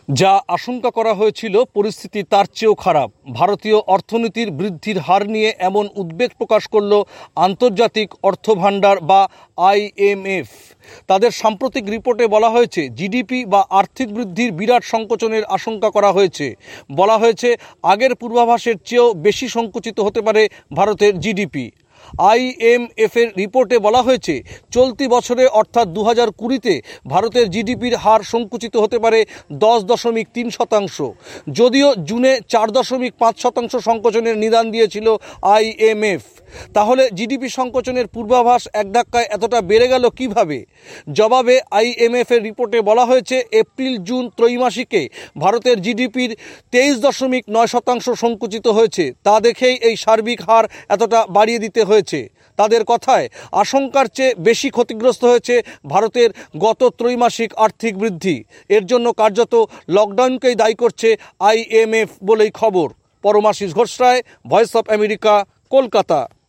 যা আশঙ্কা করা হয়েছিল পরিস্থিতি তার চেয়েও খারাপ। ভারতীয় অর্থনীতির বৃদ্ধির হার নিয়ে এমন উদ্বেগ প্রকাশ করল আন্তর্জাতিক অর্থভাণ্ডার বা IMF। তাদের সাম্প্রতিক রিপোর্টে বলা হয়েছে জিডিপি বা আর্থিক বৃদ্ধির বিরাট সংকোচনের আশঙ্কা করা হয়েছে। বলা হয়েছে আগের পূর্বাভাসের চেয়েও বেশি সংকুচিত হতে পারে ভারতের জিডিপি। IMF-এর রিপোর্টে বলা হয়েছে চলতি বছরে অর্থাৎ 2020-তে ভারতের জিডিপির হার সংকুচিত হতে পারে 10.3%। যদিও জুনে 4.5% সংকোচনের নিদান দিয়েছিল IMF। তাহলে জিডিপি সংকোচনের পূর্বাভাস এক ধাক্কায় এতটা বেড়ে গেল কিভাবে? জবাবে IMF-এর রিপোর্টে বলা হয়েছে এপ্রিল জুন ত্রৈমাসিকে ভারতের জিডিপির 23.9% সংকুচিত হয়েছে। তা দেখেই এই সার্বিক হার এতটা বাড়িয়ে দিতে হয়েছে। তাদের কথায় আশঙ্কার চেয়ে বেশি ক্ষতিগ্রস্ত হয়েছে ভারতের গত ত্রৈমাসিক আর্থিক বৃদ্ধি। এর জন্য কার্যত লকডাউনকেই দায়ী করছে IMF বলেই খবর। Paramashis Ghosh Roy, voice of America, Kolkata.